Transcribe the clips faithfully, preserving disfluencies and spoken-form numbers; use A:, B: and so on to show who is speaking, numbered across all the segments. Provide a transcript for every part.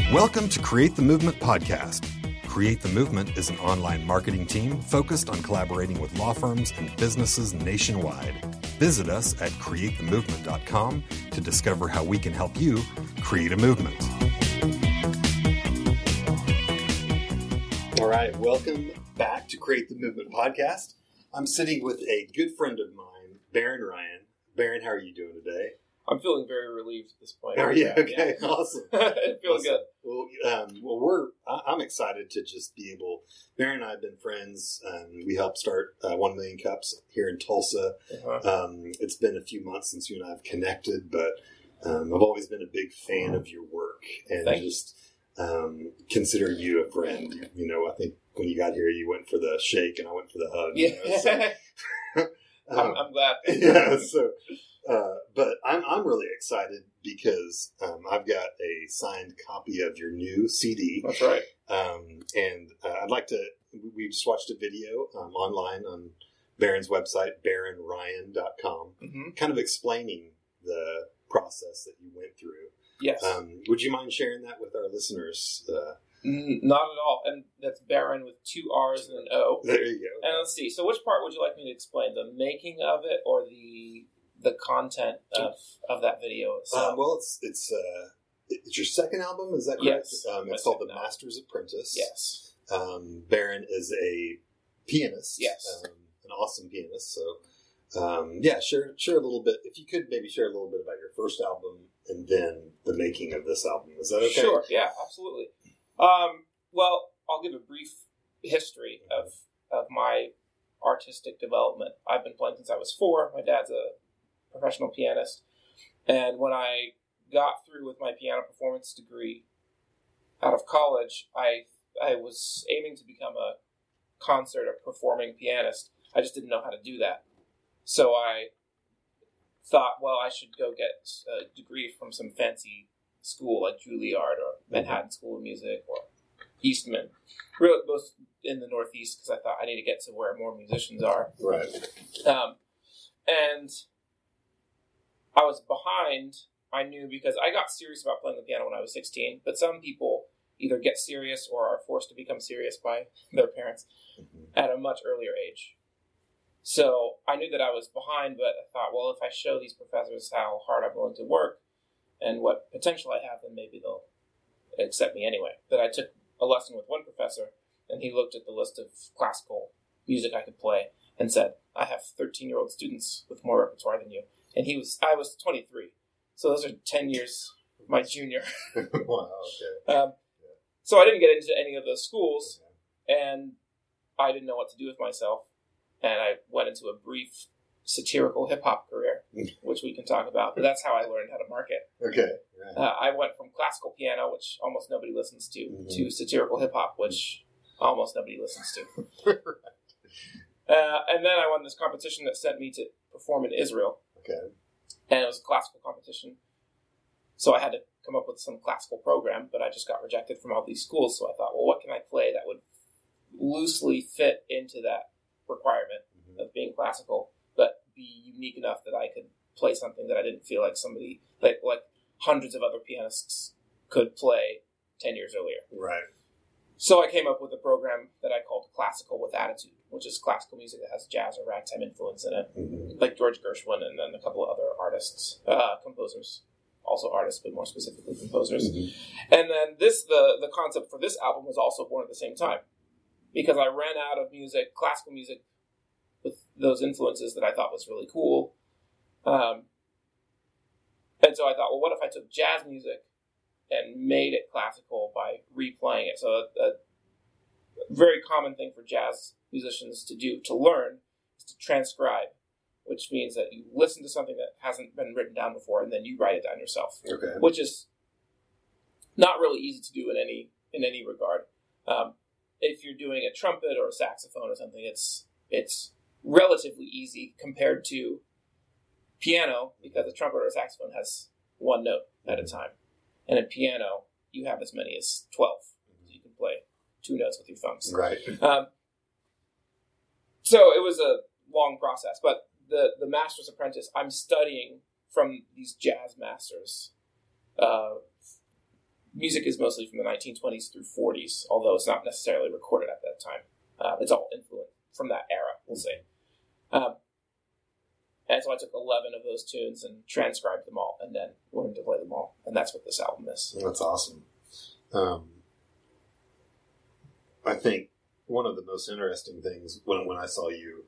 A: Welcome to Create the Movement podcast. Create the Movement is an online marketing team focused on collaborating with law firms and businesses nationwide. Visit us at create the movement dot com to discover how we can help you create a movement. All right, welcome back to Create the Movement podcast. I'm sitting with a good friend of mine, Baron Ryan. Baron, how are you doing today?
B: I'm feeling very relieved at this point.
A: Are you? Okay,
B: yeah.
A: Awesome.
B: It feels
A: awesome.
B: good.
A: Well, um, well, we're. I- I'm excited to just be able. Baron and I have been friends. Um, we helped start uh, One Million Cups here in Tulsa.
B: Uh-huh.
A: Um, it's been a few months since you and I have connected, but um, I've always been a big fan of your work and
B: Thank
A: just um, consider you a friend. You know, I think when you got here, you went for the shake and I went for the hug.
B: Yeah,
A: You know, so,
B: I'm,
A: um,
B: I'm glad.
A: yeah. So. Uh, but I'm I'm really excited because um, I've got a signed copy of your new C D.
B: That's right.
A: Um, and uh, I'd like to. We just watched a video um, online on Baron's website, baron ryan dot com,
B: Mm-hmm.
A: kind of explaining the process that you went through.
B: Yes.
A: Um, would you mind sharing that with our listeners? Uh,
B: Mm, not at all. And that's Baron with two R's and an O.
A: there you go.
B: And let's see. So which part would you like me to explain? The making of it or the the content of, of that video itself?
A: Um, well, it's it's uh, it's your second album, is that correct?
B: Yes,
A: Um,
B: my
A: it's called The
B: second album.
A: Master's Apprentice.
B: Yes.
A: Um, Baron is a pianist.
B: Yes.
A: Um, an awesome pianist. So, um, yeah, share share a little bit. If you could maybe share a little bit about your first album and then the making of this album. Is that okay?
B: Sure. Yeah, absolutely. Um, well, I'll give a brief history of of my artistic development. I've been playing since I was four. My dad's a professional pianist. And when I got through with my piano performance degree out of college, I I was aiming to become a concert or performing pianist. I just didn't know how to do that. So I thought, well, I should go get a degree from some fancy school like Juilliard or Manhattan School of Music or Eastman. Really, both in the Northeast, because I thought I need to get to where more musicians are.
A: Right.
B: Um, and I was behind, I knew, because I got serious about playing the piano when I was sixteen, but some people either get serious or are forced to become serious by their parents at a much earlier age. So I knew that I was behind, but I thought, well, if I show these professors how hard I'm willing to work and what potential I have, then maybe they'll accept me anyway. But I took a lesson with one professor, and he looked at the list of classical music I could play and said, I have thirteen-year-old students with more repertoire than you. And he was, I was twenty-three. So those are ten years my junior.
A: Wow, okay.
B: Um, so I didn't get into any of those schools, and I didn't know what to do with myself. And I went into a brief satirical hip-hop career, which we can talk about. But that's how I learned how to market.
A: Okay. Right.
B: Uh, I went from classical piano, which almost nobody listens to,
A: Mm-hmm.
B: to satirical hip-hop, which almost nobody listens to. uh, and then I won this competition that sent me to perform in Israel.
A: Okay.
B: And it was a classical competition. So I had to come up with some classical program, but I just got rejected from all these schools. So I thought, well, what can I play that would loosely fit into that requirement
A: Mm-hmm.
B: of being classical, but be unique enough that I could play something that I didn't feel like somebody, like like hundreds of other pianists could play ten years earlier.
A: Right.
B: So I came up with a program that I called Classical with Attitude, which is classical music that has jazz or ragtime influence in it,
A: Mm-hmm.
B: like George Gershwin and then a couple of other artists, uh, composers, also artists, but more specifically composers.
A: Mm-hmm.
B: And then this, the, the concept for this album was also born at the same time, because I ran out of music, classical music, with those influences that I thought was really cool. Um, and so I thought, well, what if I took jazz music and made it classical by replaying it? So a, a very common thing for jazz musicians to do, to learn, is to transcribe, which means that you listen to something that hasn't been written down before and then you write it down yourself,
A: Okay.
B: which is not really easy to do in any in any regard. Um, if you're doing a trumpet or a saxophone or something, it's it's relatively easy compared to piano, because a trumpet or a saxophone has one note at a time. And in piano, you have as many as twelve. You can play two notes with your thumbs.
A: Right.
B: Um, so it was a long process. But the, the Master's Apprentice, I'm studying from these jazz masters uh, music is mostly from the nineteen twenties through forties, although it's not necessarily recorded at that time. Uh, it's all influenced from that era, we'll say. Um, and so I took eleven of those tunes and transcribed them all, and then learned to play them all. And that's what this album is.
C: That's awesome. Um, I think one of the most interesting things when when I saw you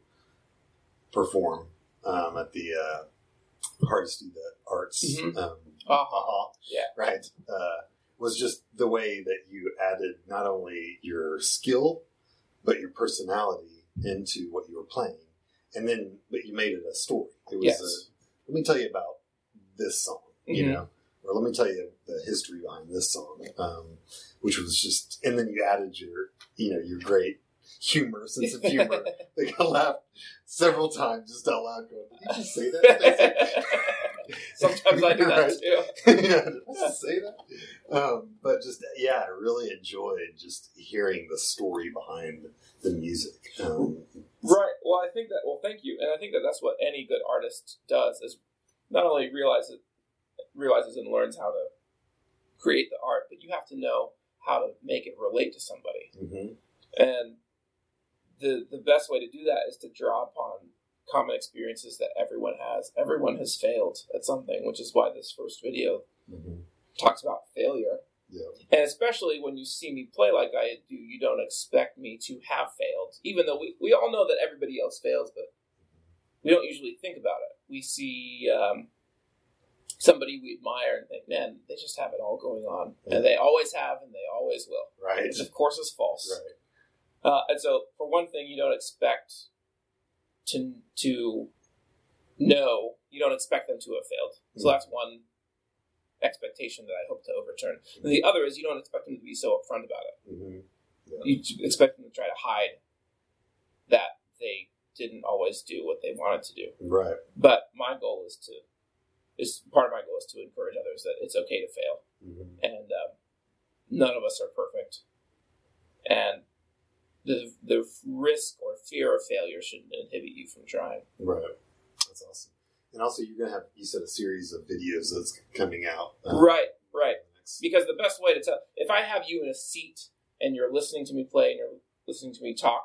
C: perform um, at the uh, Hardesty the Arts,
B: mm-hmm.
C: um,
B: uh-huh.
C: uh-huh,
B: yeah,
C: right, uh, was just the way that you added not only your skill but your personality into what you were playing, and then but you made it a story. It was
B: yes.
C: a, let me tell you about this song, mm-hmm. you know, or let me tell you the history behind this song, um, which was just, and then you added your, you know, your great humor, sense of humor. Like I laughed several times just out loud going, did you just say that?
B: Sometimes I do that
C: right.
B: too.
C: Yeah, did I just say that? Um, but just, yeah, I really enjoyed just hearing the story behind the music. Um,
B: right. Well, I think that, well, thank you. And I think that that's what any good artist does, is not only realize it, realizes and learns how to create the art, but you have to know how to make it relate to somebody.
C: Mm-hmm.
B: And the the best way to do that is to draw upon common experiences that everyone has. Everyone has failed at something, which is why this first video
C: mm-hmm.
B: talks about failure.
C: Yeah.
B: And especially when you see me play like I do, you don't expect me to have failed, even though we, we all know that everybody else fails, but we don't usually think about it. We see um, somebody we admire and think, man, they just have it all going on. Yeah. And they always have, and they always will.
C: Right.
B: Which, of course, is false.
C: Right.
B: Uh, and so, for one thing, you don't expect to to know, you don't expect them to have failed. So
C: mm-hmm.
B: that's one expectation that I hope to overturn. Mm-hmm. And the other is you don't expect them to be so upfront about it.
C: Mm-hmm. Yeah.
B: You expect them to try to hide that they didn't always do what they wanted to do.
C: Right.
B: But my goal is to, is part of my goal is to encourage others that it's okay to fail.
C: Mm-hmm.
B: And um, none of us are perfect. And the the risk or fear of failure shouldn't inhibit you from trying.
C: Right. That's awesome. And also, you're going to have, you said, a series of videos that's coming out.
B: Um, right, right. Because the best way to tell, if I have you in a seat and you're listening to me play and you're listening to me talk,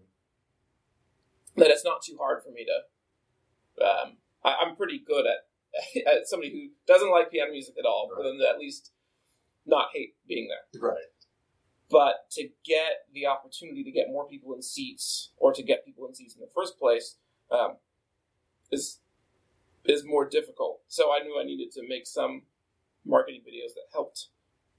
B: mm-hmm. then it's not too hard for me to, um, I, I'm pretty good at, at somebody who doesn't like piano music at all, right. for them to at least not hate being there.
C: Right.
B: But to get the opportunity to get more people in seats, or to get people in seats in the first place, um, is is more difficult. So I knew I needed to make some marketing videos that helped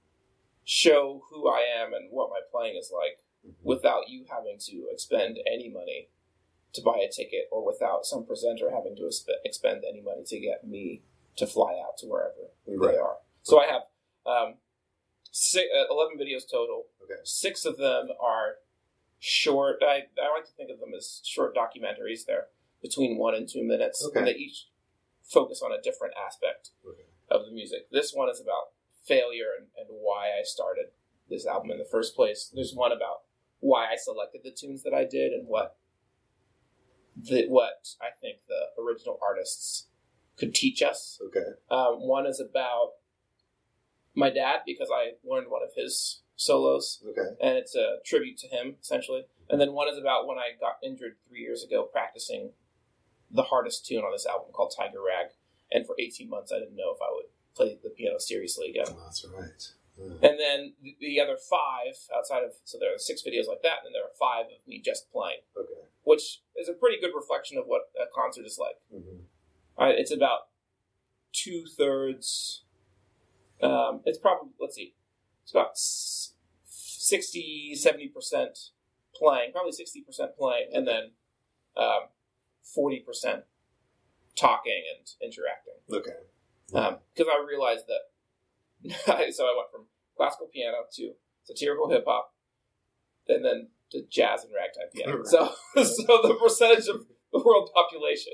B: show who I am and what my playing is like, mm-hmm. without you having to expend any money to buy a ticket, or without some presenter having to expend any money to get me to fly out to wherever right. they are. So I have um, six, uh, eleven videos total.
C: Okay. Six
B: of them are short. I, I like to think of them as short documentaries. They're between one and two minutes.
C: Okay.
B: And they each focus on a different aspect okay. of the music. This one is about failure and, and why I started this album in the first place. There's one about why I selected the tunes that I did and what the, what I think the original artists could teach us.
C: Okay.
B: Um, one is about my dad, because I learned one of his solos.
C: Okay.
B: And it's a tribute to him, essentially. And then one is about when I got injured three years ago practicing the hardest tune on this album, called Tiger Rag. And for eighteen months, I didn't know if I would play the piano seriously again.
C: Oh, that's right.
B: Yeah. And then the, the other five, outside of, so there are six videos like that, and then there are five of me just playing.
C: Okay.
B: Which is a pretty good reflection of what a concert is like.
C: Mm-hmm.
B: Uh, it's about two-thirds, um, it's probably, let's see, it's about sixty, seventy percent playing, probably sixty percent playing, and then um, forty percent talking and interacting.
C: Okay.
B: Because um, I realized that, so I went from classical piano to satirical hip-hop, and then to jazz and ragtime piano. Right. So, so the percentage of the world population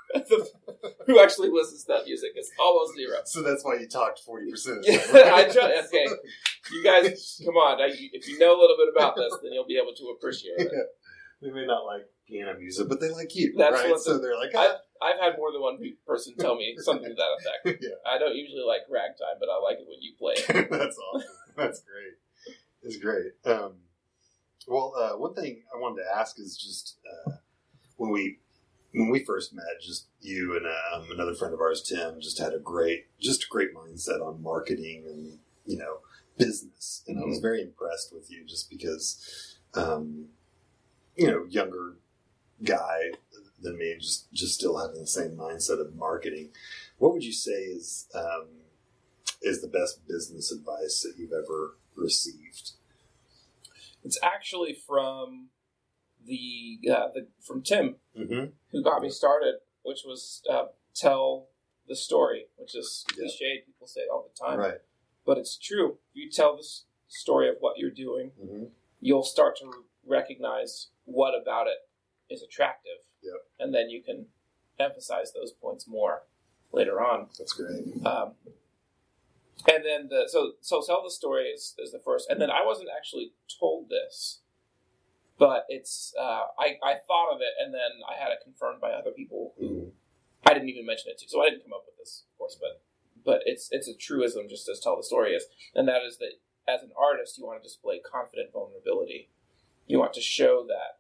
B: who actually listens to that music is almost zero.
C: So that's why you talked forty percent.
B: Yeah, I just, okay. You guys, come on. I, if you know a little bit about this, then you'll be able to appreciate it.
C: Yeah. They may not like piano music, but they like you,
B: That's
C: right?
B: what
C: so
B: the,
C: they're like,
B: oh. I've had more than one person tell me something to that effect.
C: Yeah.
B: I don't usually like ragtime, but I like it when you play it.
C: That's awesome. That's great. It's great. Um, well, uh, one thing I wanted to ask is just uh, when we when we first met, just you and um, another friend of ours, Tim, just had a great, just a great mindset on marketing and, you know, business. And mm-hmm. I was very impressed with you just because, um, you know, younger guy than me, just, just still having the same mindset of marketing. What would you say is, um, is the best business advice that you've ever received?
B: It's actually from the, uh, the from Tim,
C: mm-hmm.
B: who got me started, which was uh, tell the story, which is
C: yeah.
B: cliched. People say it all the time.
C: Right.
B: But it's true. If you tell the story of what you're doing,
C: mm-hmm.
B: you'll start to recognize what about it is attractive.
C: Yep.
B: And then you can emphasize those points more later on.
C: That's great.
B: Um, and then the so so tell the story is, is the first. And then I wasn't actually told this, but it's uh, I, I thought of it, and then I had it confirmed by other people who
C: mm-hmm.
B: I didn't even mention it to. So I didn't come up with this, of course, but but it's it's a truism just as tell the story is. And that is that as an artist, you want to display confident vulnerability. You want to show that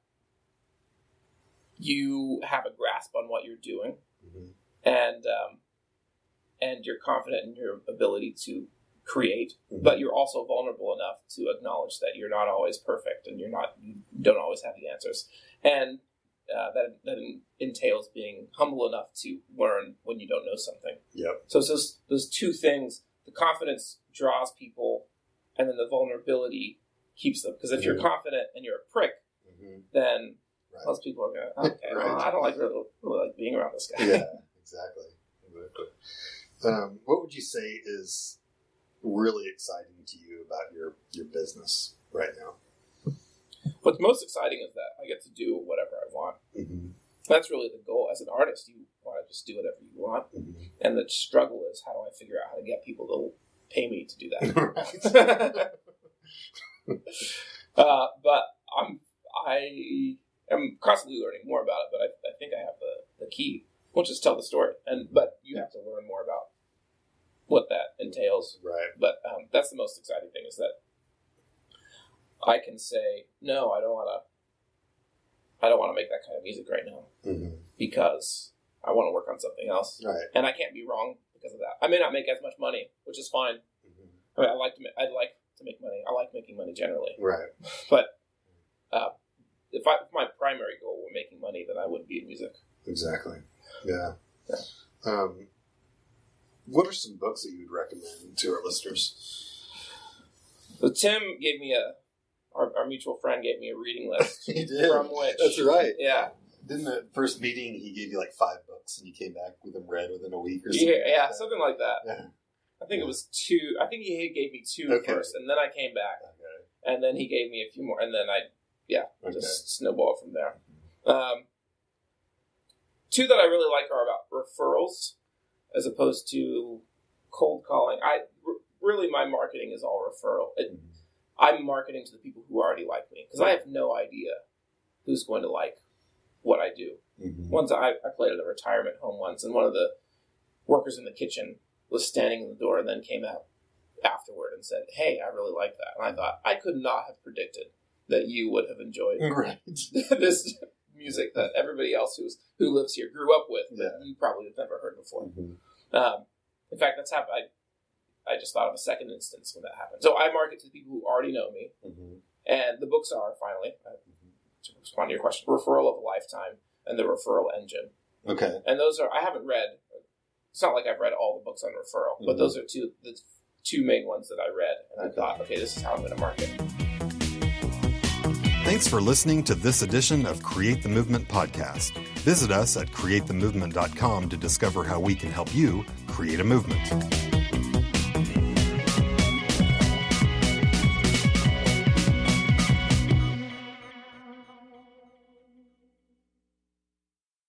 B: you have a grasp on what you're doing,
C: mm-hmm.
B: and um, and you're confident in your ability to create,
C: mm-hmm.
B: but you're also vulnerable enough to acknowledge that you're not always perfect and you're not you don't always have the answers, and uh, that that entails being humble enough to learn when you don't know something.
C: Yep.
B: So it's those those two things: the confidence draws people, and then the vulnerability keeps them. Because if mm-hmm. you're confident and you're a prick,
C: mm-hmm.
B: then
C: right.
B: most people are going, okay,
C: right.
B: well, I don't like really, really like being around this guy.
C: Yeah, exactly. exactly. Um, what would you say is really exciting to you about your, your business right now?
B: What's most exciting is that I get to do whatever I want.
C: Mm-hmm.
B: That's really the goal. As an artist, you want to just do whatever you want.
C: Mm-hmm.
B: And the struggle is, how do I figure out how to get people to pay me to do that? uh, but I'm I am constantly learning more about it. But I, I think I have the, the key, which is tell the story. And but you have to learn more about what that entails.
C: Right.
B: But um, that's the most exciting thing, is that I can say, no, I don't want to. I don't want to make that kind of music right now,
C: mm-hmm.
B: because I want to work on something else.
C: Right.
B: And I can't be wrong because of that. I may not make as much money, which is fine.
C: Mm-hmm.
B: I mean, I like to. I'd like to make money. I like making money generally.
C: Right.
B: But uh, if, I, if my primary goal were making money, then I wouldn't be in music.
C: Exactly. Yeah.
B: yeah.
C: Um, what are some books that you would recommend to our listeners?
B: So Tim gave me a. Our, our mutual friend gave me a reading list.
C: He did.
B: From which,
C: that's right.
B: Yeah.
C: Didn't the first meeting he gave you like five books and you came back with them read within a week or something?
B: Yeah, yeah,
C: like
B: something like that.
C: Yeah.
B: I think yeah. it was two. I think he gave me two
C: okay.
B: first, and then I came back,
C: okay.
B: and then he gave me a few more, and then I, yeah,
C: okay.
B: just snowballed from there. Um, two that I really like are about referrals, as opposed to cold calling. I r- really my marketing is all referral. It,
C: mm-hmm.
B: I'm marketing to the people who already like me, because I have no idea who's going to like what I do.
C: Mm-hmm.
B: Once I, I played at a retirement home once, and one of the workers in the kitchen was standing in the door and then came out afterward and said, "Hey, I really like that." And I thought, I could not have predicted that you would have enjoyed
C: right.
B: this music that everybody else who's, who lives here grew up with, that
C: yeah.
B: you probably have never heard before.
C: Mm-hmm.
B: Um, in fact, that's happened. I, I just thought of a second instance when that happened. So I market to the people who already know me.
C: Mm-hmm.
B: And the books are, finally, uh, to respond to your question, Referral of a Lifetime and The Referral Engine.
C: Okay.
B: And those are, I haven't read, it's not like I've read all the books on referral, mm-hmm. but those are two the two main ones that I read. And I thought, okay, this is how I'm going to market.
A: Thanks for listening to this edition of Create the Movement podcast. Visit us at create the movement dot com to discover how we can help you create a movement.